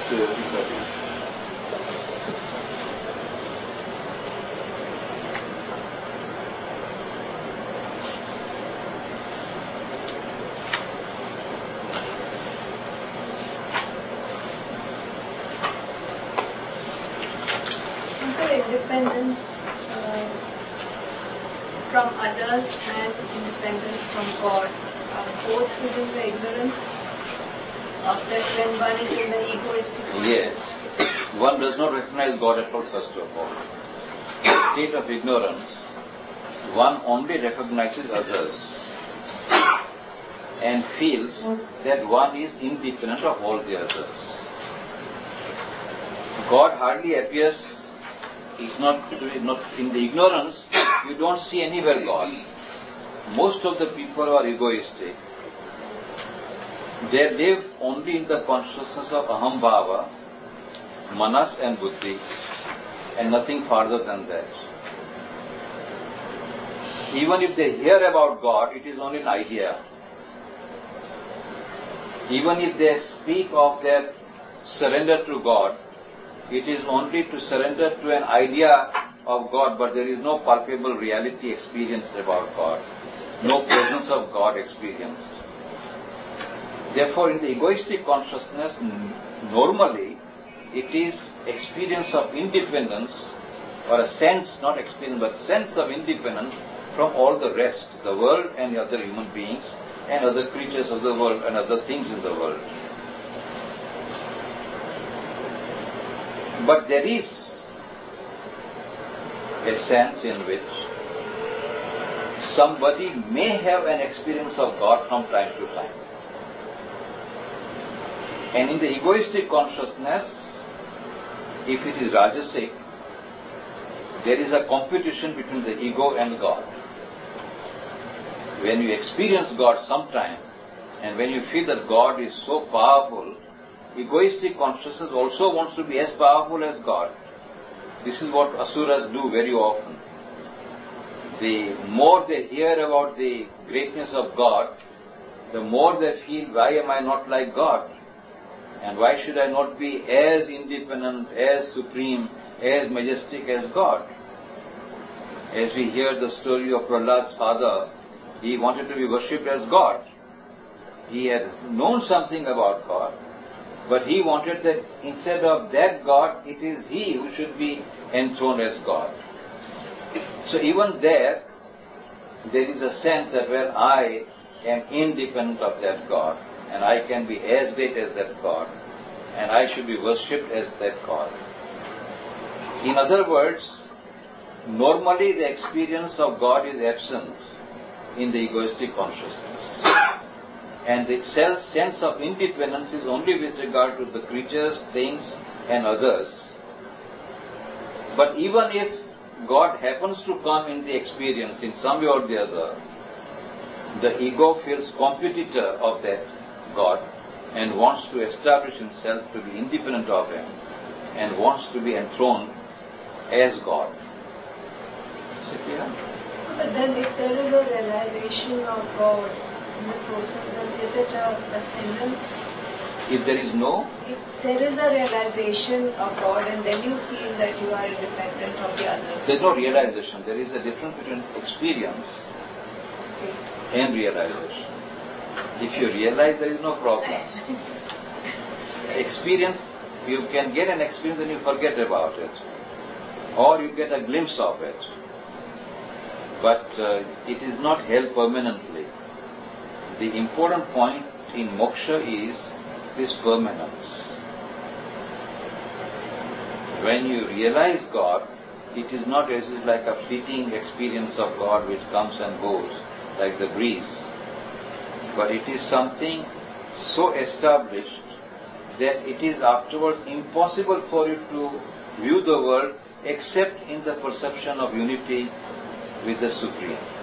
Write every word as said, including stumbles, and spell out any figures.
uh, independence uh, from others and independence from God are both within the ignorance of that when one is in the egoistic Yes. One does not recognize God at all, first of all. In a state of ignorance, one only recognizes others and feels that one is independent of all the others. God hardly appears. It's not, not in the ignorance, you don't see anywhere God. Most of the people are egoistic. They live only in the consciousness of Aham Bhava, Manas and Buddhi, and nothing farther than that. Even if they hear about God, it is only an idea. Even if they speak of their surrender to God, it is only to surrender to an idea of God, but there is no palpable reality experienced about God, no presence of God experienced. Therefore, in the egoistic consciousness, normally it is experience of independence, or a sense, not experience, but sense of independence from all the rest, the world and the other human beings and other creatures of the world and other things in the world. But there is a sense in which somebody may have an experience of God from time to time. And in the egoistic consciousness, if it is Rajasic, there is a competition between the ego and God. When you experience God sometime, and when you feel that God is so powerful, egoistic consciousness also wants to be as powerful as God. This is what asuras do very often. The more they hear about the greatness of God, the more they feel, why am I not like God? And why should I not be as independent, as supreme, as majestic as God? As we hear the story of Prahlad's father, he wanted to be worshipped as God. He had known something about God, but he wanted that instead of that God, it is he who should be enthroned as God. So even there, there is a sense that, well, I am independent of that God, and I can be as great as that God, and I should be worshipped as that God. In other words, normally the experience of God is absent in the egoistic consciousness. And the self sense of independence is only with regard to the creatures, things, and others. But even if God happens to come in the experience in some way or the other, the ego feels competitor of that God and wants to establish himself to be independent of him and wants to be enthroned as God. Is it clear? But then if there is a realization of God in the process, then is it a ascendance? If there is no? If there is a realization of God and then you feel that you are independent of the others. There is no realization. There is a difference between experience Okay. and realization. If you realize, there is no problem. Experience, you can get an experience and you forget about it. Or you get a glimpse of it. But uh, it is not held permanently. The important point in moksha is this permanence. When you realize God, it is not as if like a fleeting experience of God which comes and goes like the breeze, but it is something so established that it is afterwards impossible for you to view the world except in the perception of unity with the Supreme.